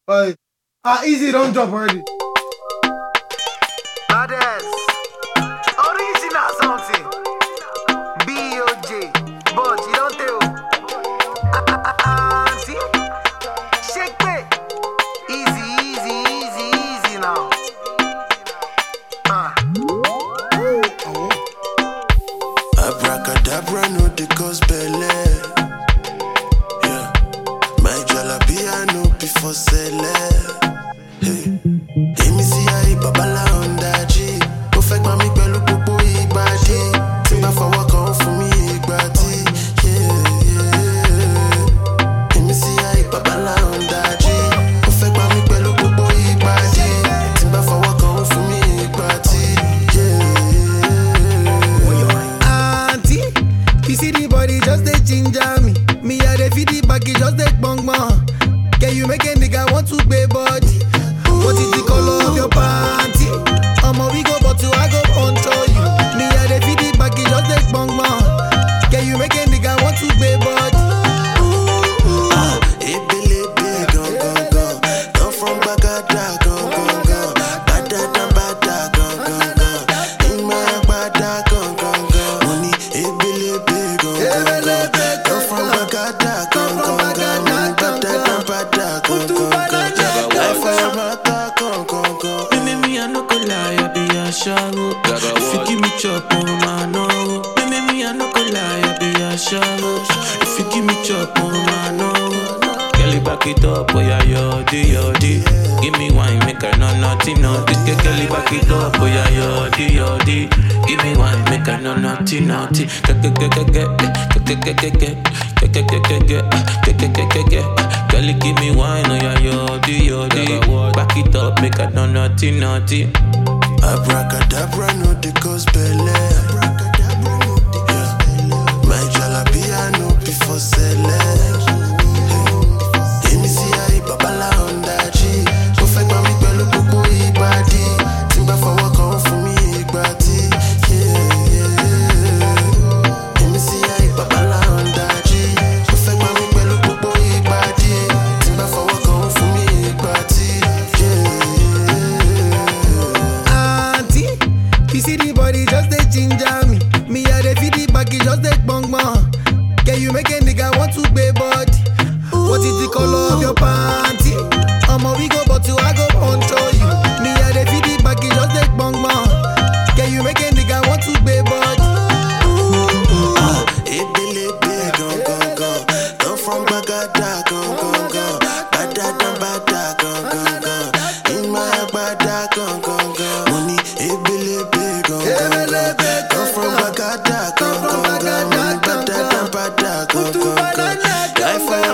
But easy don't drop already. Others, original something. B.O.J. But you don't tell. See? Shake it. Easy now. Abracadabra no dey cause belle. Yeah. My jalapia no be for sale. Hey. Èmi sí ayé babalá ọ̀ndájì. Ó fẹ́ gbá mi pẹ̀lú gbogbo ìgbàdí. Tí n bá fọwọ́ kan fún mi ìgbà tí. Èmi sí ayé babalá ọ̀ndájì. Ó fẹ́ gbá mi pẹ̀lú gbogbo ìgbàdí. Tí n bá fọwọ́ kan fún mi ìgbà tí. Auntie, you see the body just dey ginger me. Me I dey feed the baggy just dey bong bong. Can you make a nigga want to pay body? What is the color of your panty? We go but I go control you. Me I dey feed the baggy just dey bong bong. Can you make a nigga want to pay body? Ebelebe gong gong gong. Come from Bagada gong gong gong. Bada gong gong gong. In my bada gong gong gong. Money ebelebe gong gong gong. Come from Bagada gong gong gong. Money bada gong gong gong. Life for your mata gong gong gong. Me I no go lie, I be a shallow. If you give me chop on my no. Me I no go lie, I be a shallow. If you give me chop on my no. Girl, back it up, boy, yodi. Give me wine, make I know nothing. Girl, back it up, boy, yodi. Give me wine, make I know nothing. Girl, give me wine, oh yeah, yodi. Back it up, make I know nothing. Abracadabra no dey cause belle. Yeah. My jalapia no be for sale. Èmi sí ayé babalá ọ̀ndájì. Ó fẹ́ gbá mi pẹ̀lú gbogbo ìgbàdí. Tí n bá fọwọ́ kan fún mi ìgbà tí. Èmi sí ayé babalá ọ̀ndájì. Ó fẹ́ gbá mi pẹ̀lú gbogbo ìgbàdí. Tí n bá fọwọ́ kan fún mi ìgbà tí. Auntie, you see the body just dey ginger me. Me I dey feed the baggy just dey bong bong. Can you make a nigga want to pay body? What is the color of your panty? We go but I go control you. Me I dey feed the baggy just dey bong bong. Can you make a nigga want to pay body? Ebelebe gong gong gong. Come from Bagada gong gong gong. Bada gong gong gong. In my bada gong gong gong. Money ebelebe gong gong gong. Come from Bagada gong gong gong. Money bada gong gong gong. Life for